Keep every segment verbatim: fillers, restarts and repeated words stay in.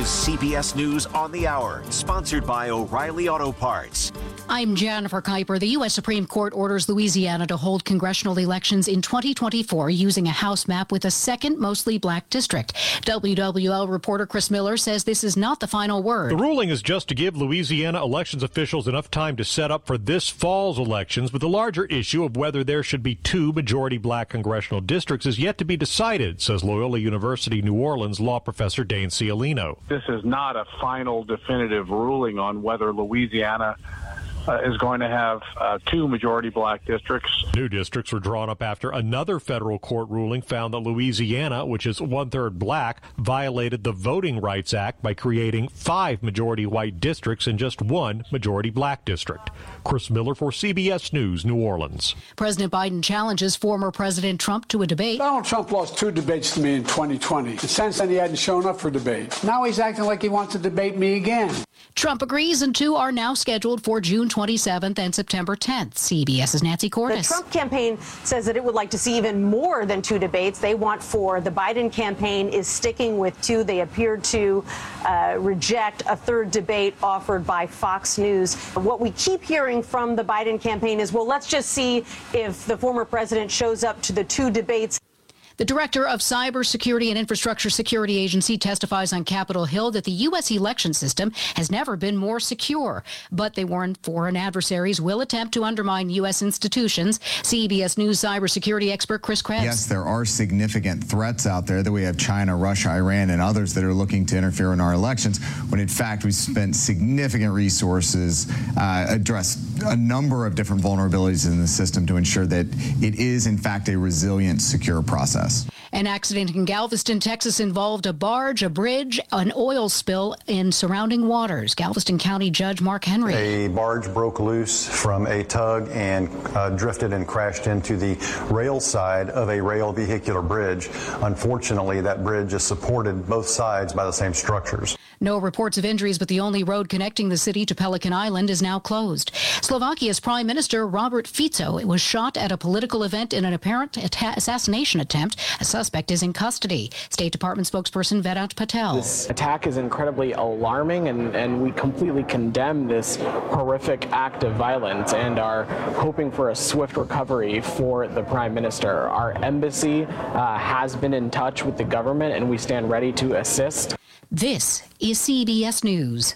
is C B S News on the Hour, sponsored by O'Reilly Auto Parts. I'm Jennifer Kuiper. The U S Supreme Court orders Louisiana to hold congressional elections in twenty twenty-four using a House map with a second mostly black district. W W L reporter Chris Miller says this is not the final word. The ruling is just to give Louisiana elections officials enough time to set up for this fall's elections, but the larger issue of whether there should be two majority black congressional districts is yet to be decided, says Loyola University New Orleans law professor Dane Cialino. This is not a final definitive ruling on whether Louisiana Uh, is going to have uh, two majority black districts. New districts were drawn up after another federal court ruling found that Louisiana, which is one-third black, violated the Voting Rights Act by creating five majority white districts and just one majority black district. Chris Miller for C B S News, New Orleans. President Biden challenges former President Trump to a debate. Donald Trump lost two debates to me in twenty twenty. And since then, he hadn't shown up for debate. Now he's acting like he wants to debate me again. Trump agrees, and two are now scheduled for June twenty-seventh and September tenth. CBS's Nancy Cordes. The Trump campaign says that it would like to see even more than two debates. They want four. The Biden campaign is sticking with two. They appeared to uh, reject a third debate offered by Fox News. What we keep hearing from the Biden campaign is, well, let's just see if the former president shows up to the two debates. The director of Cybersecurity and Infrastructure Security Agency testifies on Capitol Hill that the U S election system has never been more secure, but they warn foreign adversaries will attempt to undermine U S institutions. C B S News cybersecurity expert Chris Krebs. Yes, there are significant threats out there that we have China, Russia, Iran, and others that are looking to interfere in our elections, when in fact we spent significant resources, uh, address a number of different vulnerabilities in the system to ensure that it is in fact a resilient, secure process. An accident in Galveston, Texas involved a barge, a bridge, an oil spill in surrounding waters. Galveston County Judge Mark Henry. A barge broke loose from a tug and uh, drifted and crashed into the rail side of a rail vehicular bridge. Unfortunately, that bridge is supported both sides by the same structures. No reports of injuries, but the only road connecting the city to Pelican Island is now closed. Slovakia's Prime Minister Robert Fico was shot at a political event in an apparent atta- assassination attempt. A suspect is in custody. State Department spokesperson Vedant Patel. This attack is incredibly alarming, and, and we completely condemn this horrific act of violence and are hoping for a swift recovery for the Prime Minister. Our embassy uh, has been in touch with the government, and we stand ready to assist. This is C B S News.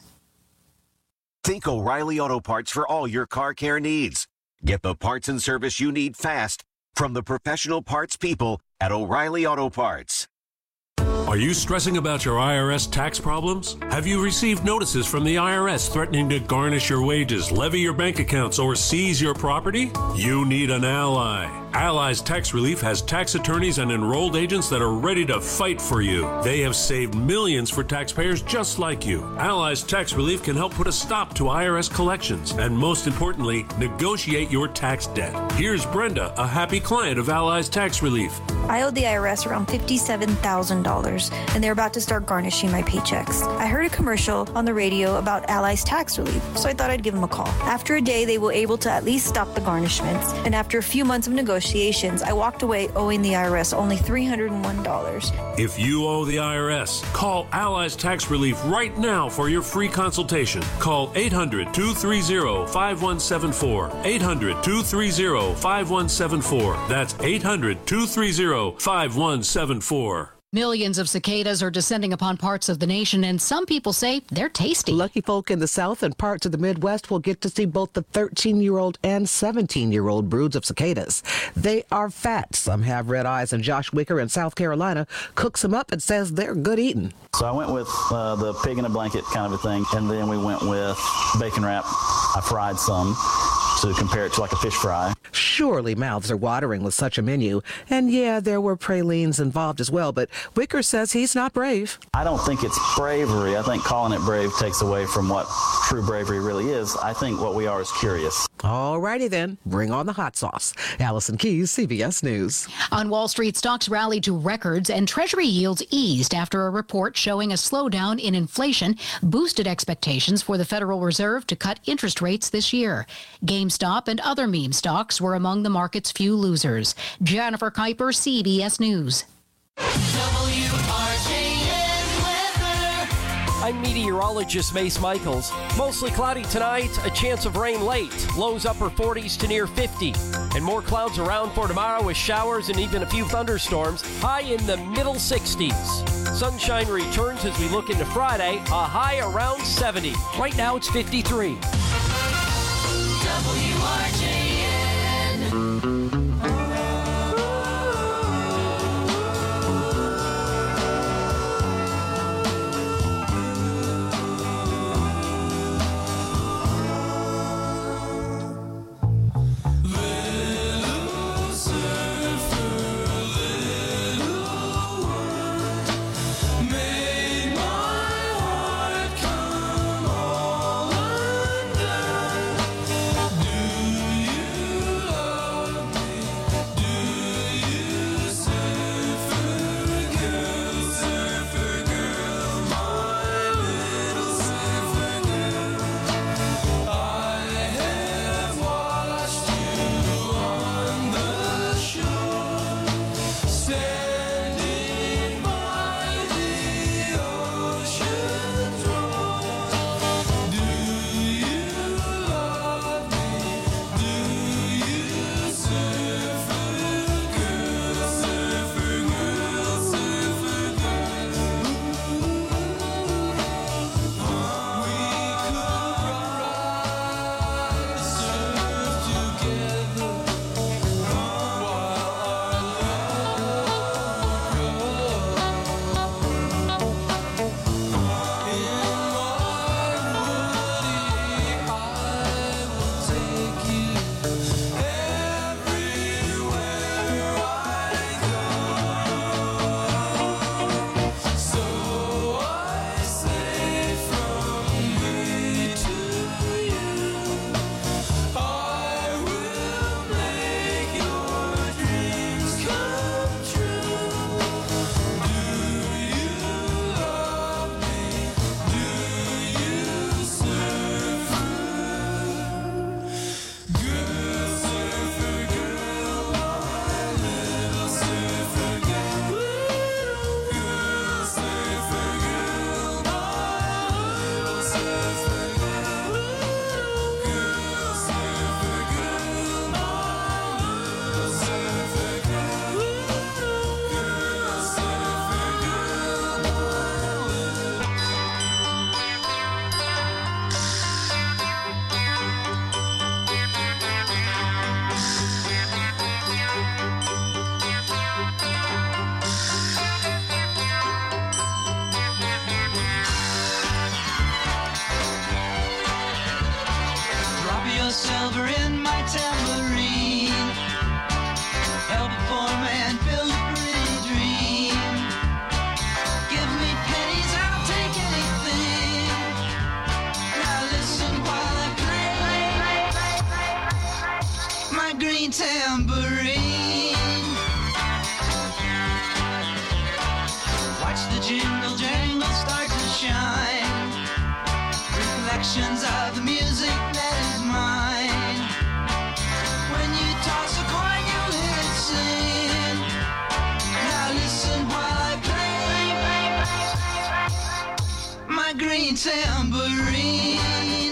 Think O'Reilly Auto Parts for all your car care needs. Get the parts and service you need fast from the professional parts people at O'Reilly Auto Parts. Are you stressing about your I R S tax problems? Have you received notices from the I R S threatening to garnish your wages, levy your bank accounts, or seize your property? You need an ally. Allies Tax Relief has tax attorneys and enrolled agents that are ready to fight for you. They have saved millions for taxpayers just like you. Allies Tax Relief can help put a stop to I R S collections and, most importantly, negotiate your tax debt. Here's Brenda, a happy client of Allies Tax Relief. I owed the I R S around fifty-seven thousand dollars, and they're about to start garnishing my paychecks. I heard a commercial on the radio about Allies Tax Relief, so I thought I'd give them a call. After a day, they were able to at least stop the garnishments, and after a few months of negotiations, I walked away owing the I R S only three hundred one dollars. If you owe the I R S, call Allies Tax Relief right now for your free consultation. Call eight hundred, two three zero, five one seven four. eight hundred, two three zero, five one seven four. That's eight hundred, two three zero, five one seven four. Millions of cicadas are descending upon parts of the nation, and some people say they're tasty. Lucky folk in the South and parts of the Midwest will get to see both the thirteen-year-old and seventeen-year-old broods of cicadas. They are fat. Some have red eyes, and Josh Wicker in South Carolina cooks them up and says they're good eating. So I went with uh, the pig in a blanket kind of a thing, and then we went with bacon wrap. I fried some to compare it to like a fish fry. Surely mouths are watering with such a menu. And yeah, there were pralines involved as well, but Wicker says he's not brave. I don't think it's bravery. I think calling it brave takes away from what true bravery really is. I think what we are is curious. All righty then, bring on the hot sauce. Allison Keyes, C B S News. On Wall Street, stocks rallied to records and Treasury yields eased after a report showing a slowdown in inflation boosted expectations for the Federal Reserve to cut interest rates this year. GameStop and other meme stocks were among the market's few losers. Jennifer Kuiper, C B S News. W R J N weather. I'm meteorologist Mace Michaels. Mostly cloudy tonight, a chance of rain late. Lows upper forties to near fifty. And more clouds around for tomorrow with showers and even a few thunderstorms. High in the middle sixties. Sunshine returns as we look into Friday, a high around seventy. Right now it's fifty-three. W R J N. silver in my tambourine. Help a poor man build a pretty dream. Give me pennies, I'll take anything. Now listen while I play my green tambourine. Watch the jingle jangle start to shine. Reflections of the music that is mine. When you toss a coin, you'll hear it sing. Now listen while I play my green tambourine.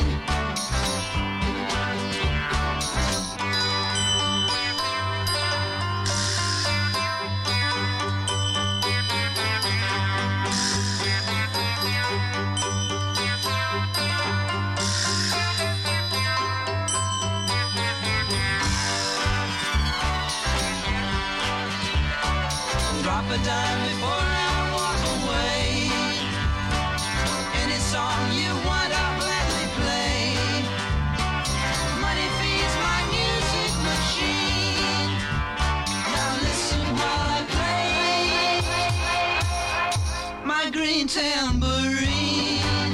Drop a dime before I walk away. Any song you want, I'll gladly play. Money feeds my music machine. Now listen while I play my green tambourine.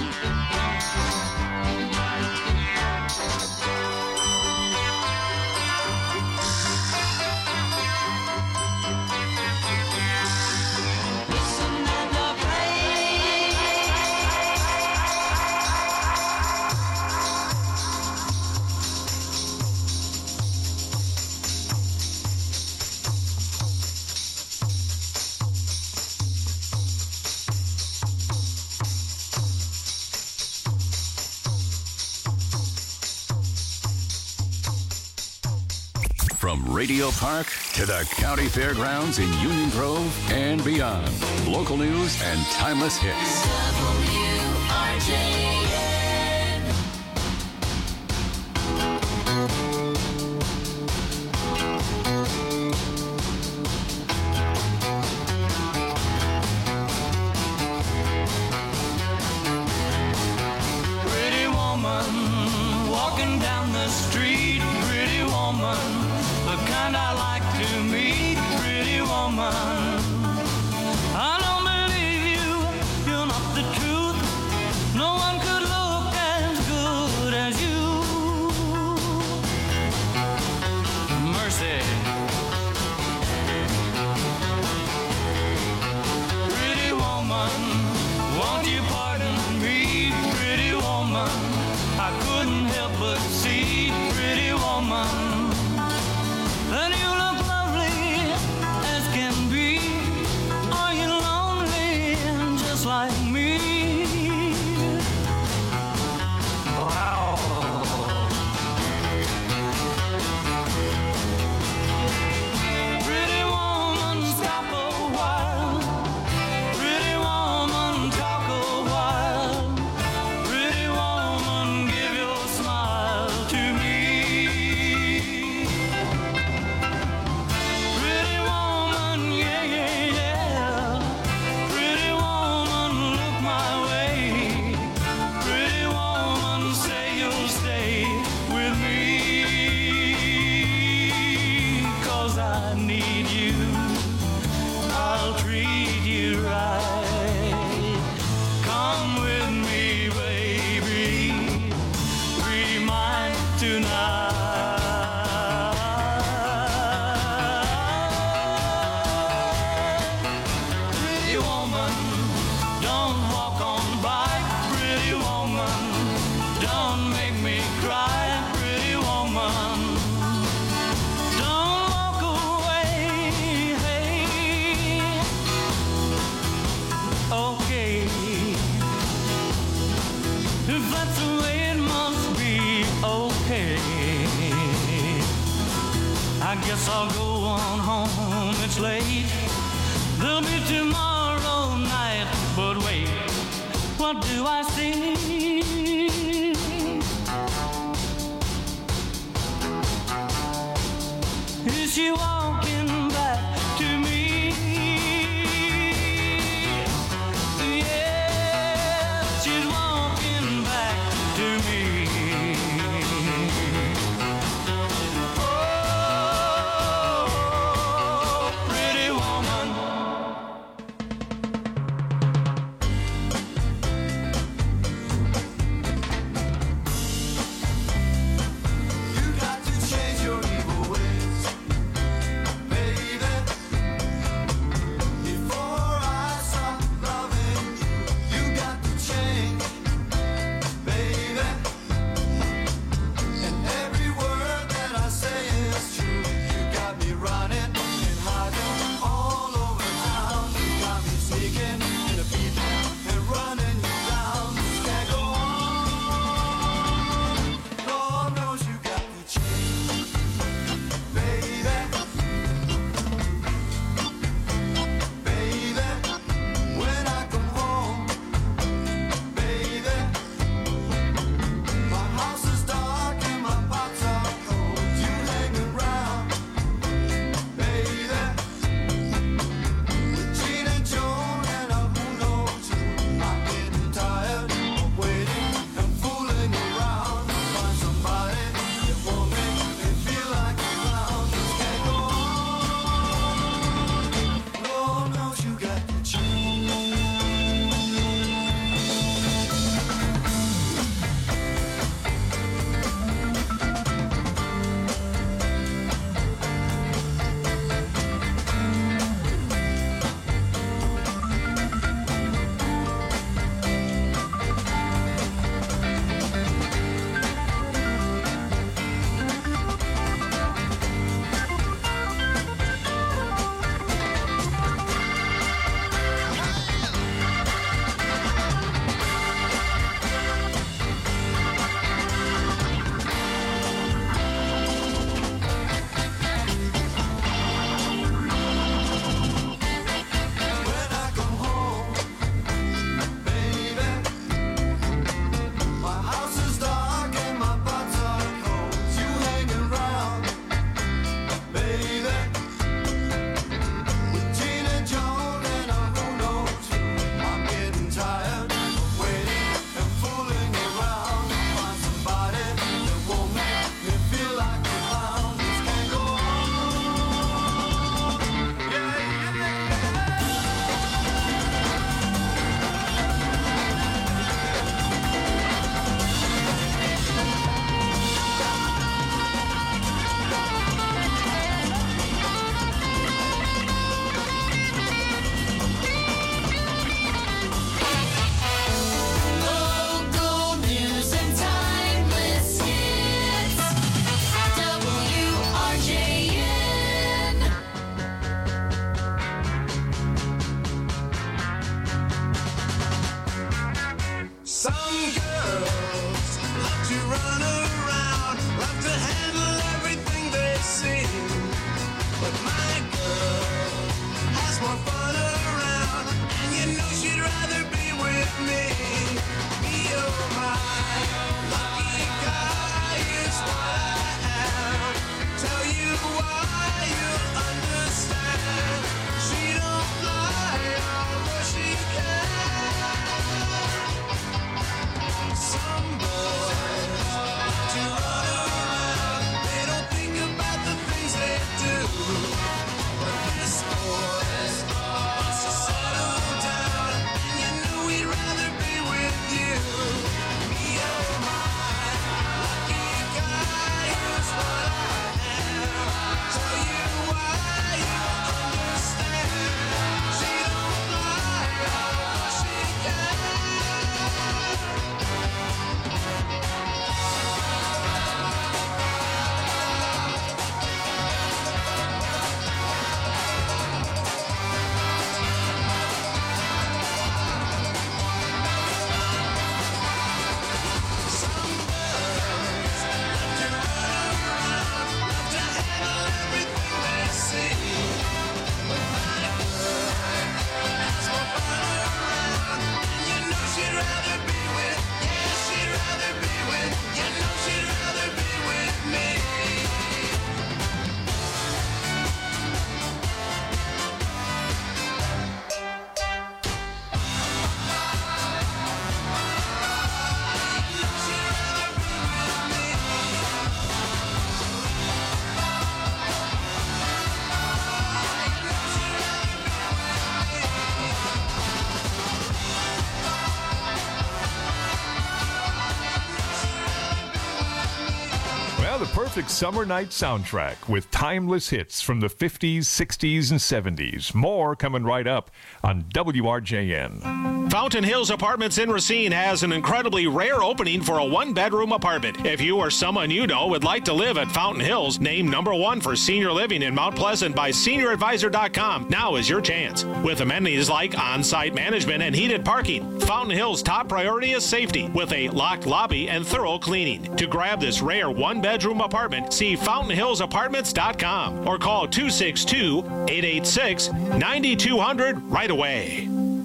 From Radio Park to the County Fairgrounds in Union Grove and beyond. Local news and timeless hits. W R J N. Pretty woman walking down the street. Pretty woman, the kind I like to meet. Pretty woman, I don't believe you. You're not the truth. No one could look as good as you. Mercy. Pretty woman, won't you pardon me? Pretty woman, I couldn't help but see. Pretty woman, and you look lovely as can be. Are you lonely just like me? Wow. Pretty woman, stop a while. Pretty woman, talk a while. Pretty woman, give your smile to me. Pretty woman, yeah, yeah, yeah. Pretty woman, look my way. Pretty woman, say you'll stay with me. 'Cause I need you. I'll treat you right. Come with me, baby. Be mine tonight. Pretty woman, don't walk on by. Pretty woman, don't make me cry. Pretty woman, don't walk away. Hey. Okay, if that's the way it must be, okay. I guess I'll go on home, it's late. There'll be tomorrow night, but wait, what do I see? Is she walking back to me? Yeah, she's walking back to me. Oh, pretty woman. You got to change your evil ways. perfect summer night soundtrack with timeless hits from the fifties, sixties, and seventies. More coming right up on W R J N. Fountain Hills Apartments in Racine has an incredibly rare opening for a one-bedroom apartment. If you or someone you know would like to live at Fountain Hills, named number one for senior living in Mount Pleasant by senior advisor dot com, now is your chance. With amenities like on-site management and heated parking, Fountain Hills' top priority is safety with a locked lobby and thorough cleaning. To grab this rare one-bedroom apartment, see fountain hills apartments dot com or call two six two, eight eight six, nine two zero zero right away.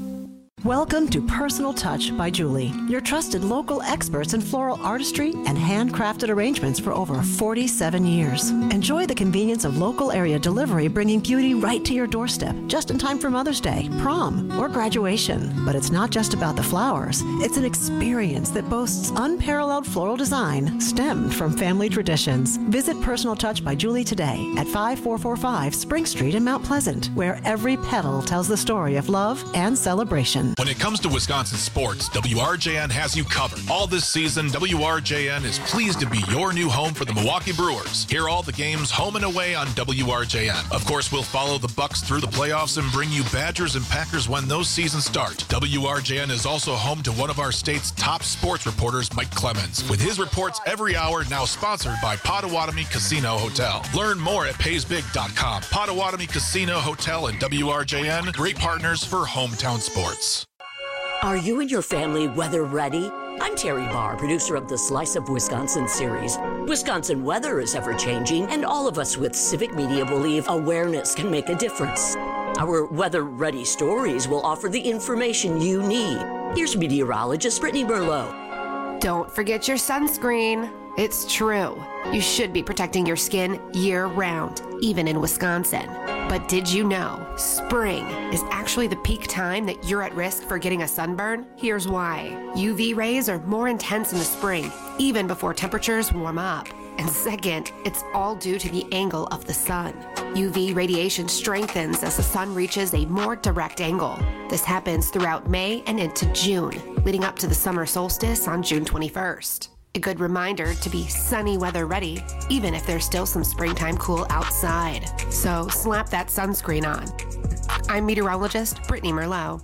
Welcome to Personal Touch by Julie, your trusted local experts in floral artistry and handcrafted arrangements for over forty-seven years. Enjoy the convenience of local area delivery, bringing beauty right to your doorstep, just in time for Mother's Day, prom, or graduation. But it's not just about the flowers. It's an experience that boasts unparalleled floral design stemmed from family traditions. Visit Personal Touch by Julie today at five four four five Spring Street in Mount Pleasant, where every petal tells the story of love and celebration. When it comes to Wisconsin sports, W R J N has you covered. All this season, W R J N is pleased to be your new home for the Milwaukee Brewers. Hear all the games home and away on W R J N. Of course, we'll follow the Bucks through the playoffs and bring you Badgers and Packers when those seasons start. W R J N is also home to one of our state's top sports reporters, Mike Clemens, with his reports every hour, now sponsored by Potawatomi Casino Hotel. Learn more at pays big dot com. Potawatomi Casino Hotel and W R J N, great partners for hometown sports. Are you and your family weather ready? I'm Terry Barr, producer of the Slice of Wisconsin series. Wisconsin weather is ever-changing, and all of us with civic media believe awareness can make a difference. Our weather-ready stories will offer the information you need. Here's meteorologist Brittany Merlot. Don't forget your sunscreen. It's true. You should be protecting your skin year-round, even in Wisconsin. But did you know spring is actually the peak time that you're at risk for getting a sunburn? Here's why. U V rays are more intense in the spring, even before temperatures warm up. And second, it's all due to the angle of the sun. U V radiation strengthens as the sun reaches a more direct angle. This happens throughout May and into June, leading up to the summer solstice on June twenty-first. A good reminder to be sunny weather ready, even if there's still some springtime cool outside. So slap that sunscreen on. I'm meteorologist Brittany Merlot.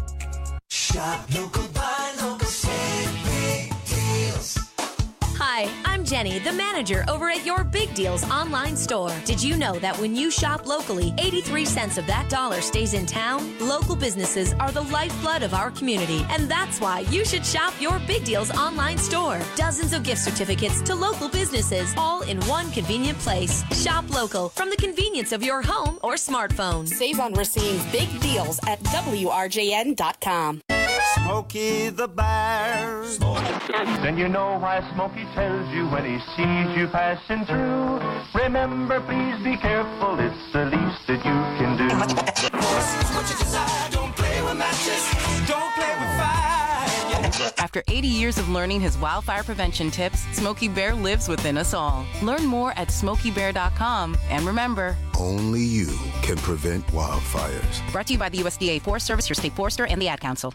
Shop local, buy local, save big deals. Hi, I'm Jenny, the manager over at Your Big Deals online store. Did you know that when you shop locally, eighty-three cents of that dollar stays in town? Local businesses are the lifeblood of our community, and that's why you should shop Your Big Deals online store. Dozens of gift certificates to local businesses, all in one convenient place. Shop local from the convenience of your home or smartphone. Save on Racine's big deals at W R J N dot com. Smokey the Bear. Then you know why Smokey tells you when he sees you passing through. Remember, please be careful, it's the least that you can do. What you desire, don't play with matches, don't play with fire. After eighty years of learning his wildfire prevention tips, Smokey Bear lives within us all. Learn more at smokey bear dot com. And remember, only you can prevent wildfires. Brought to you by the U S D A Forest Service, your state forester, and the Ad Council.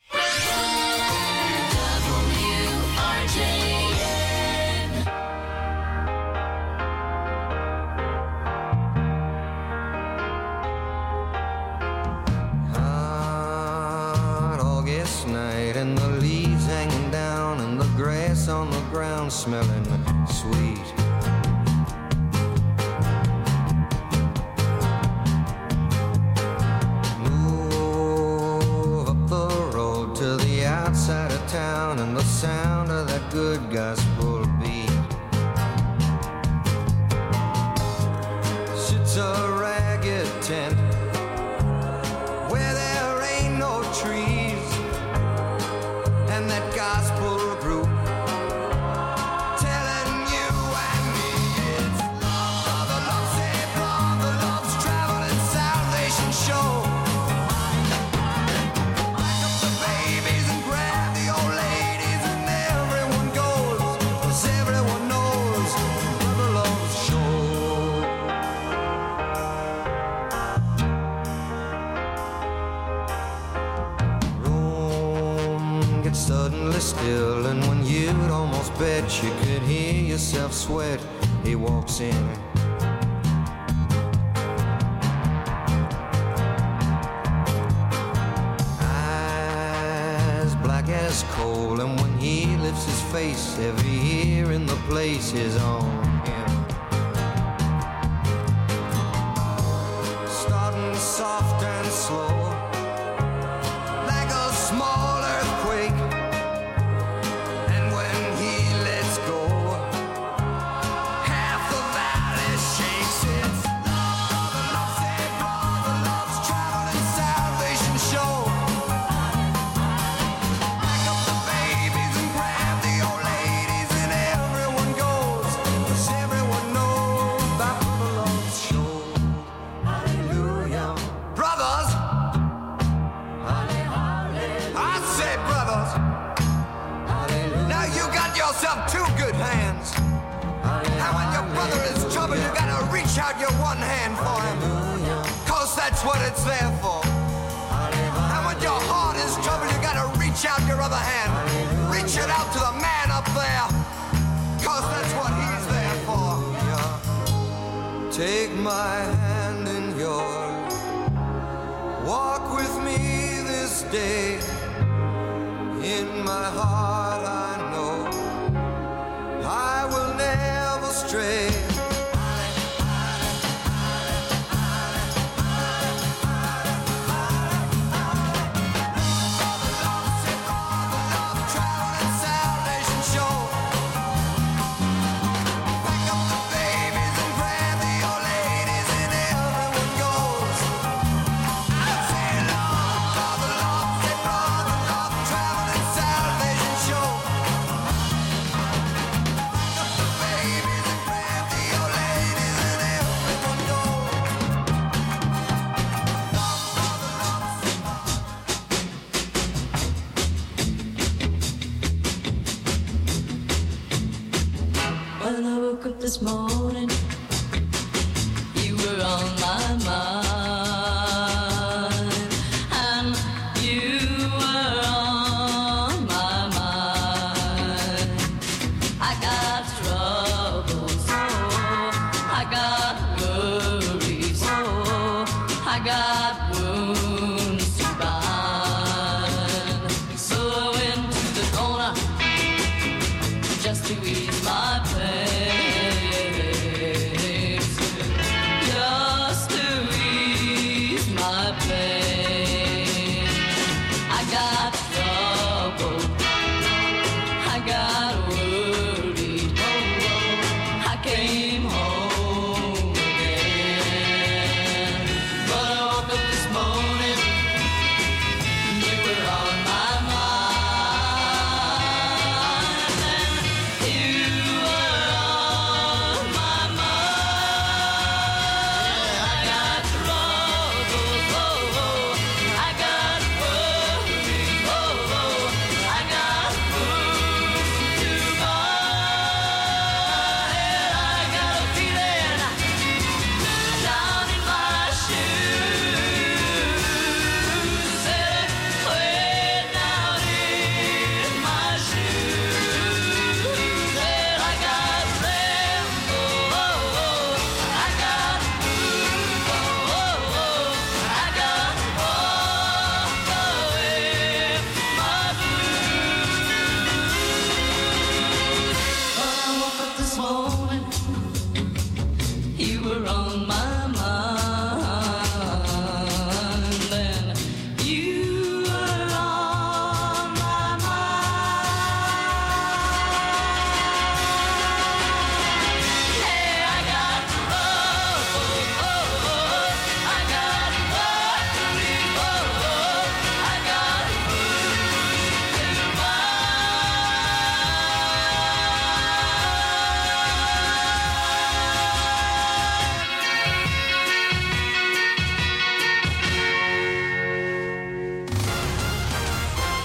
Night and the leaves hanging down and the grass on the ground smelling sweet. Move up the road to the outside of town and the sound of that good gospel beat. Sits a ragged tent where there ain't no trees. And that gospel group telling you and me it's love, the love saved love, the love's traveling salvation show. Pack up the babies and grab the old ladies and everyone goes, 'cause everyone knows brother loves show. Suddenly still, and when you'd almost bet you could hear yourself sweat he walks in. Eyes black as coal, and when he lifts his face, every ear in the place is on him. Starting soft and slow, like a small earthquake, and when he lets go, half the valley shakes. It's love, the love, save love, the love's traveling salvation show. Pack up the babies and grab the old ladies, and everyone goes, 'cause everyone knows about the love's show. Hallelujah. Brothers, I say brothers, now you got yourself two good hands. And when your brother is in trouble, you gotta reach out your one hand for him, 'cause that's what it's there for. And when your heart is troubled, you gotta reach out your other hand. Reach it out to the man up there, 'cause that's what he's there for. Take my hand in yours, walk with me this day. In my heart I know I will never stray. When I woke up this morning, you were on my mind, and you were on my mind. I got troubles, so I got worries, so I got wounds to bind. So I went to the corner just to ease my pain, just to ease my pain. I got trouble, I got worried, oh, oh, I came home again. But I woke up this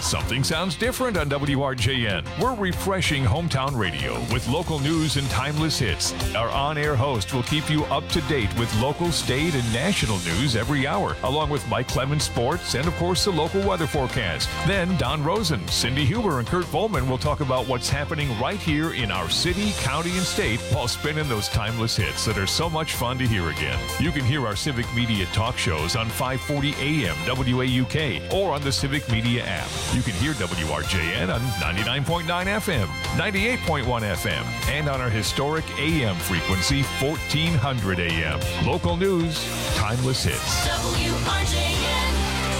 Something sounds different on W R J N. We're refreshing hometown radio with local news and timeless hits. Our on-air host will keep you up to date with local, state, and national news every hour, along with Mike Clemens Sports and, of course, the local weather forecast. Then Don Rosen, Cindy Huber, and Kurt Volman will talk about what's happening right here in our city, county, and state while spinning those timeless hits that are so much fun to hear again. You can hear our Civic Media talk shows on five forty A M W A U K or on the Civic Media app. You can hear W R J N on ninety-nine point nine F M, ninety-eight point one F M, and on our historic A M frequency, fourteen hundred A M. Local news, timeless hits. W R J N.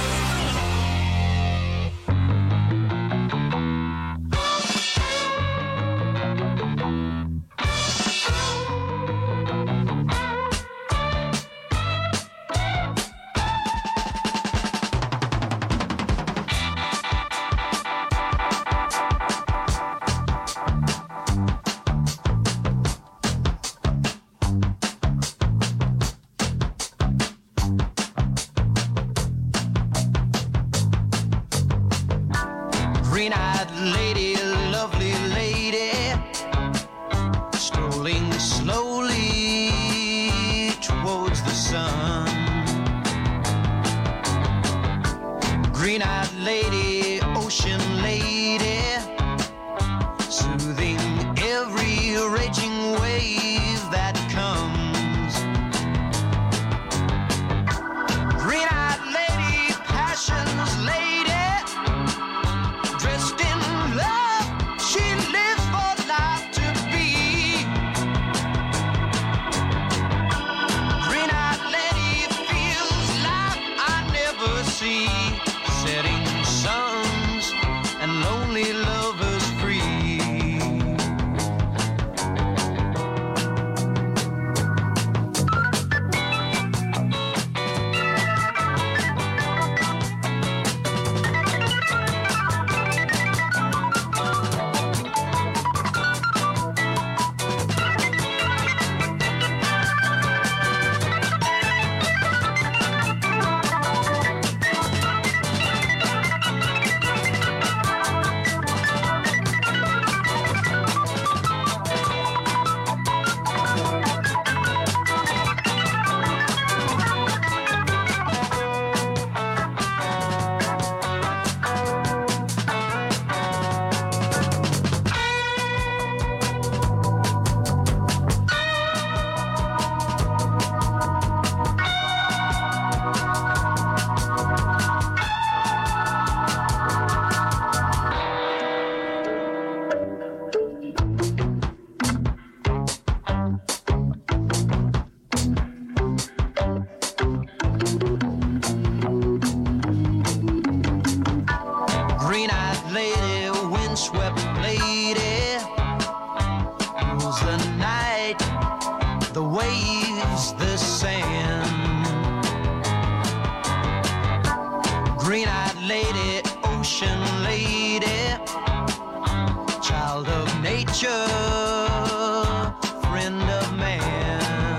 Green-eyed lady, lovely lady, strolling slowly towards the sun. Green-eyed lady, ocean lady, soothing every raging wave that comes. Green-eyed lady, passion's lady, dressed in love, she lives for life to be. Green-eyed lady feels life I never see, setting suns and lonely lovers free. Green-eyed lady, windswept lady, rules the night, the waves, the sand. Green-eyed lady, ocean lady, child of nature, friend of man.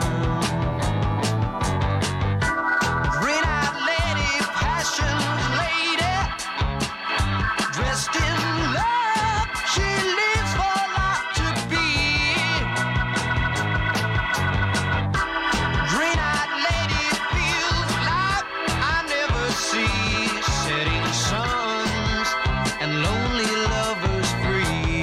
Green-eyed lady, passion's lady, dressed in love, she lives for life to be. Green-eyed lady feels life I never see, setting suns and lonely lovers free.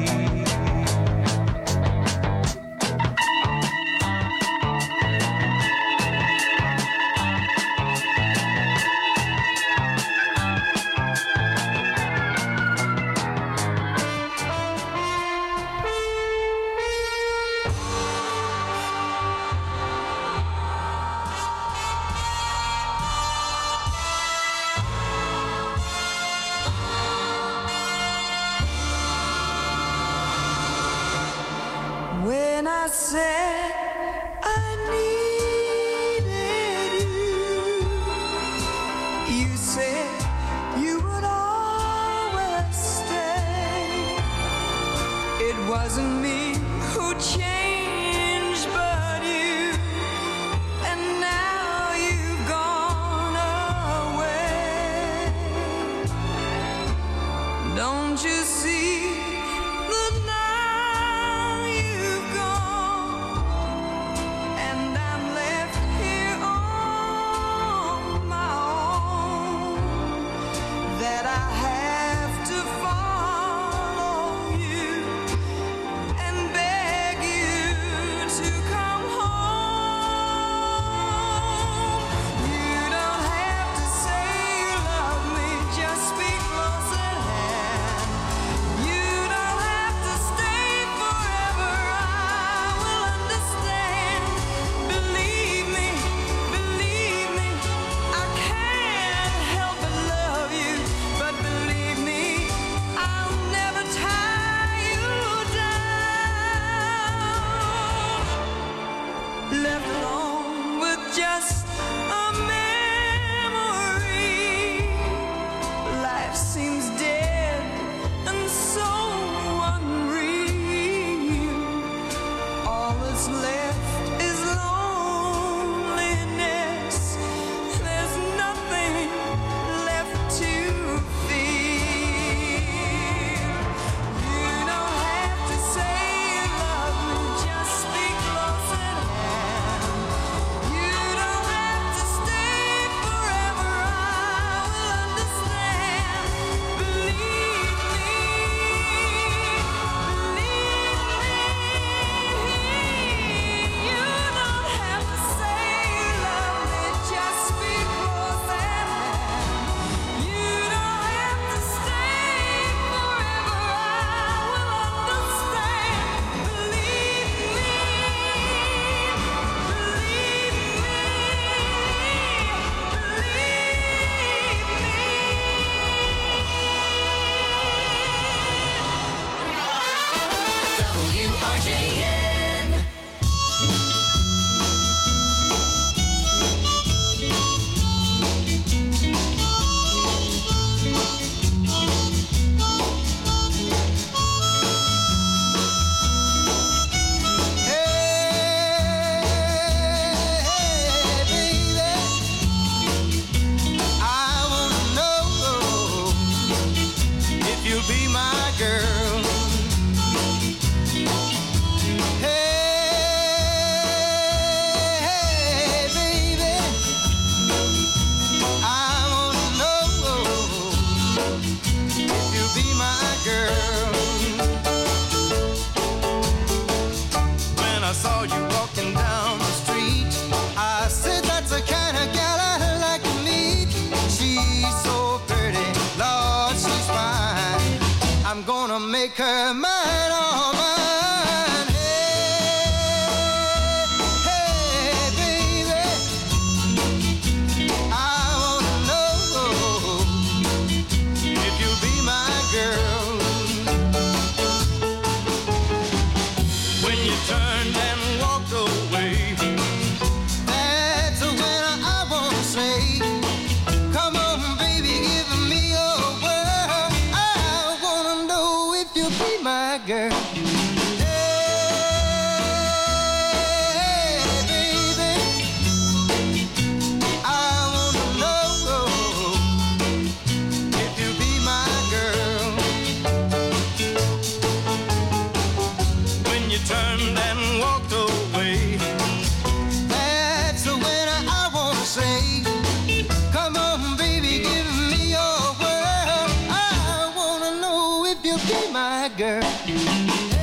When I said I needed you, you said you would always stay. It wasn't me who changed, but you, and now you've gone away. make her mine, all mine. Hey, hey, baby, I wanna know if you'll be my girl. When you turned and walked away, that's when I wanna say, come on, baby, give me your word. I wanna know if you'll be my girl. Hey, baby, I wanna know if you'll be my girl. When you turned and walked away, that's when I wanna say, come on, baby, give me your word. I wanna know if you'll be my girl.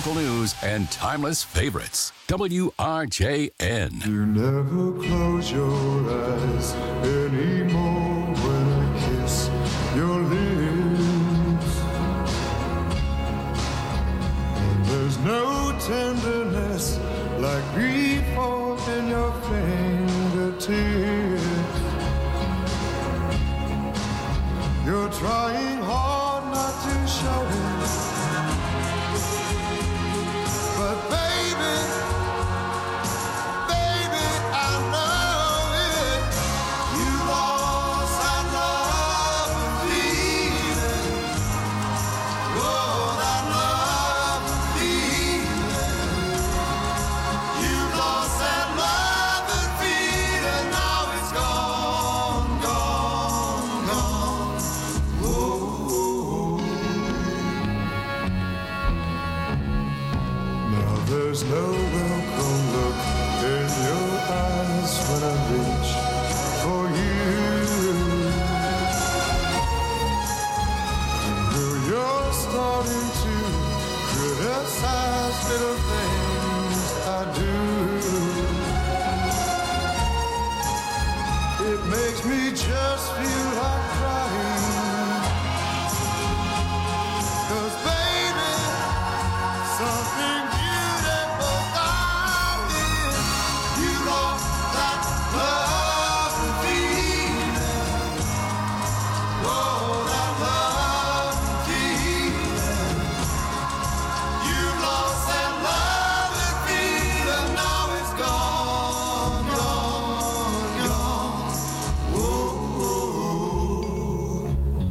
local news and timeless favorites. W R J N. You never close your eyes anymore when I kiss your lips. And there's no tenderness like before in your fingertips. You're trying hard not to show it, but baby, baby, I know it. You lost that love and feeling. Oh, that love and feeling. You lost that love and feeling. Now it's gone, gone, gone. Now there's no welcome look in your eyes when I reach for you. And though you're starting to criticize little things I do, it makes me just feel like crying. 'Cause baby, something beautiful got in. You lost that love and feeling. Oh, that love and feeling. You lost that love and feeling. Now it's gone, gone, gone. Whoa, whoa.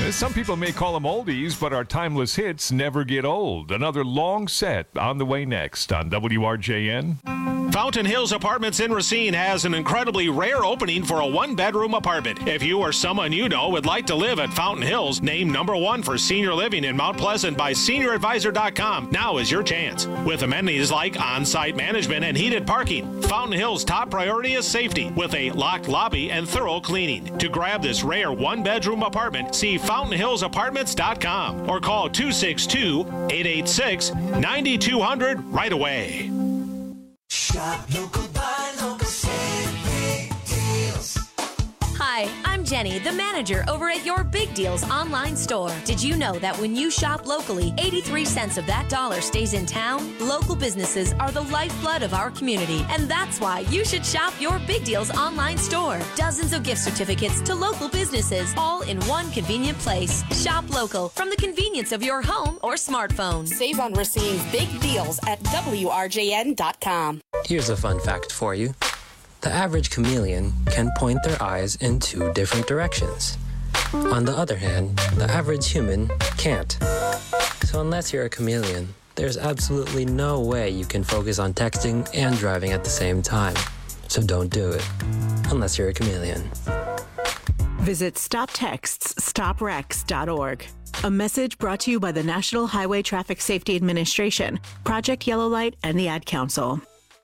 Some people may call them oldies, but our timeless hits never get old. Another long set on the way next on W R J N. Fountain Hills Apartments in Racine has an incredibly rare opening for a one-bedroom apartment. If you or someone you know would like to live at Fountain Hills, named number one for senior living in Mount Pleasant by senior advisor dot com, now is your chance. With amenities like on-site management and heated parking, Fountain Hills' top priority is safety, with a locked lobby and thorough cleaning. To grab this rare one-bedroom apartment, see fountain hills apartments dot com or call two six two, eight eight six, nine two zero zero right away. Shop local, buy local, save big deals. Hi, I'm Jenny, the manager over at Your Big Deals online store. Did you know that when you shop locally, eighty-three cents of that dollar stays in town? Local businesses are the lifeblood of our community, and that's why you should shop Your Big Deals online store. Dozens of gift certificates to local businesses, all in one convenient place. Shop local from the convenience of your home or smartphone. Save on Racine's big deals at W R J N dot com. Here's a fun fact for you. The average chameleon can point their eyes in two different directions. On the other hand, the average human can't. So unless you're a chameleon, there's absolutely no way you can focus on texting and driving at the same time. So don't do it, unless you're a chameleon. Visit stop texts stop wrecks dot org. A message brought to you by the National Highway Traffic Safety Administration, Project Yellow Light, and the Ad Council.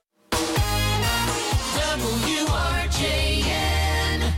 W R J N.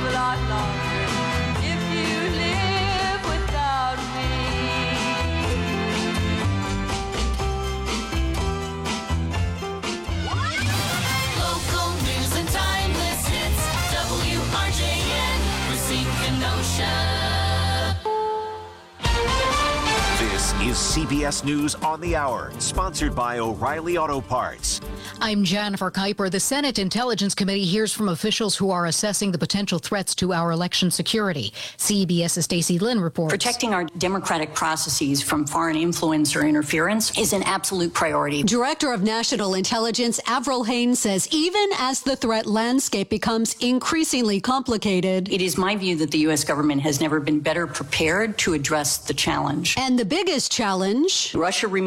live a lot longer if you live without me. Local news and timeless hits. W R J N, Racine Kenosha. This is C B S News on the Hour, sponsored by O'Reilly Auto Parts. I'm Jennifer Kuiper. The Senate Intelligence Committee hears from officials who are assessing the potential threats to our election security. CBS's Stacey Lynn reports. Protecting our democratic processes from foreign influence or interference is an absolute priority. Director of National Intelligence Avril Haines says even as the threat landscape becomes increasingly complicated, it is my view that the U S government has never been better prepared to address the challenge. And the biggest challenge, Russia remains